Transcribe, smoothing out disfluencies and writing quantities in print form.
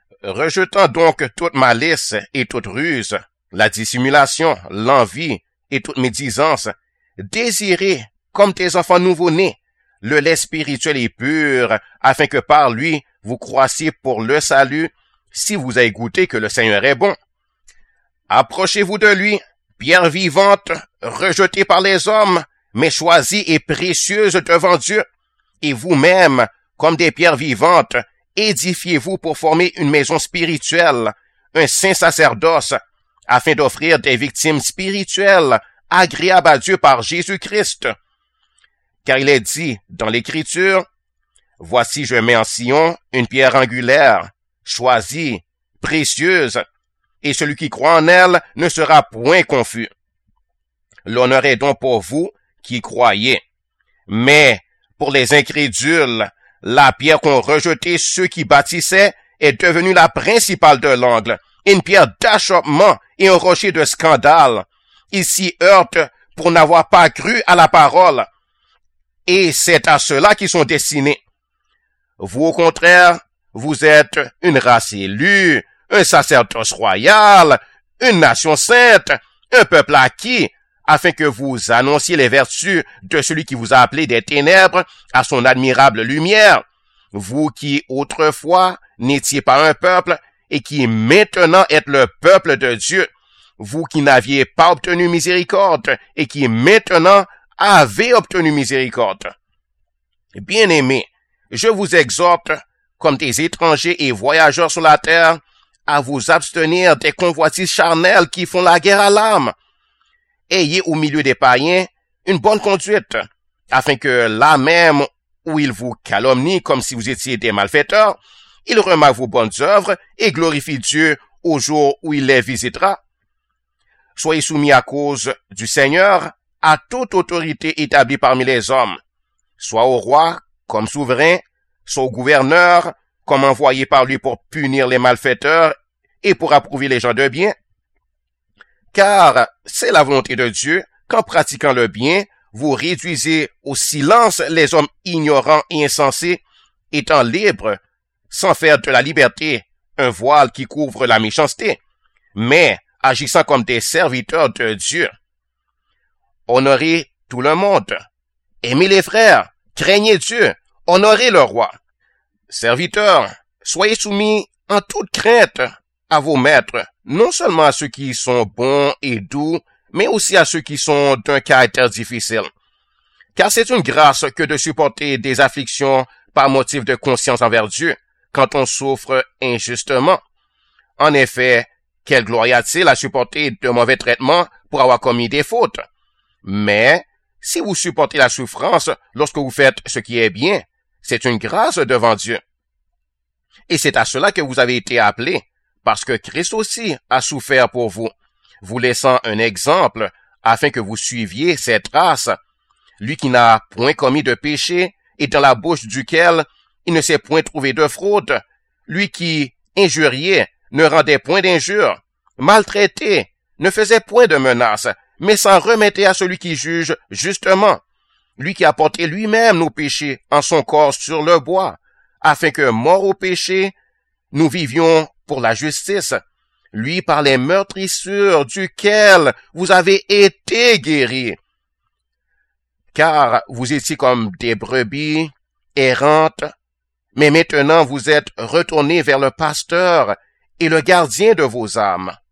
Rejetant donc toute malice et toute ruse, la dissimulation, l'envie et toute médisance, désirez, comme des enfants nouveau-nés, le lait spirituel et pur, afin que par lui vous croissiez pour le salut, si vous avez goûté que le Seigneur est bon. Approchez-vous de lui, pierre vivante, rejetée par les hommes, mais choisie et précieuse devant Dieu, et vous-même, comme des pierres vivantes, édifiez-vous pour former une maison spirituelle, un saint sacerdoce, afin d'offrir des victimes spirituelles agréables à Dieu par Jésus-Christ. Car il est dit dans l'Écriture, « Voici je mets en Sion une pierre angulaire, choisie, précieuse, et celui qui croit en elle ne sera point confus. » L'honneur est donc pour vous qui croyez. Mais pour les incrédules, la pierre qu'ont rejetée ceux qui bâtissaient est devenue la principale de l'angle, une pierre d'achoppement et un rocher de scandale. Ils s'y heurtent pour n'avoir pas cru à la parole. Et c'est à ceux-là qu'ils sont destinés. Vous, au contraire, vous êtes une race élue, un sacerdoce royal, une nation sainte, un peuple acquis, afin que vous annonciez les vertus de celui qui vous a appelé des ténèbres à son admirable lumière. Vous qui, autrefois, n'étiez pas un peuple et qui maintenant êtes le peuple de Dieu. Vous qui n'aviez pas obtenu miséricorde et qui maintenant avez obtenu miséricorde. Bien-aimés, je vous exhorte, comme des étrangers et voyageurs sur la terre, à vous abstenir des convoitises charnelles qui font la guerre à l'âme. Ayez au milieu des païens une bonne conduite, afin que là même où ils vous calomnient comme si vous étiez des malfaiteurs, ils remarquent vos bonnes œuvres et glorifient Dieu au jour où il les visitera. Soyez soumis à cause du Seigneur à toute autorité établie parmi les hommes, soit au roi comme souverain, soit au gouverneur comme envoyé par lui pour punir les malfaiteurs et pour approuver les gens de bien. Car c'est la volonté de Dieu qu'en pratiquant le bien, vous réduisez au silence les hommes ignorants et insensés, étant libres, sans faire de la liberté un voile qui couvre la méchanceté, mais agissant comme des serviteurs de Dieu. Honorez tout le monde, aimez les frères, craignez Dieu, honorez le roi. Serviteurs, soyez soumis en toute crainte à vos maîtres, non seulement à ceux qui sont bons et doux, mais aussi à ceux qui sont d'un caractère difficile. Car c'est une grâce que de supporter des afflictions par motif de conscience envers Dieu, quand on souffre injustement. En effet, quelle gloire y a-t-il à supporter de mauvais traitements pour avoir commis des fautes? Mais, si vous supportez la souffrance lorsque vous faites ce qui est bien, c'est une grâce devant Dieu. Et c'est à cela que vous avez été appelés, parce que Christ aussi a souffert pour vous, vous laissant un exemple afin que vous suiviez ses traces. Lui qui n'a point commis de péché et dans la bouche duquel il ne s'est point trouvé de fraude. Lui qui injuriait ne rendait point d'injure, maltraitait, ne faisait point de menaces, mais s'en remettait à celui qui juge justement. Lui qui a porté lui-même nos péchés en son corps sur le bois, afin que, mort au péché, nous vivions pour la justice. Lui par les meurtrissures duquel vous avez été guéris. Car vous étiez comme des brebis errantes, mais maintenant vous êtes retournés vers le pasteur et le gardien de vos âmes.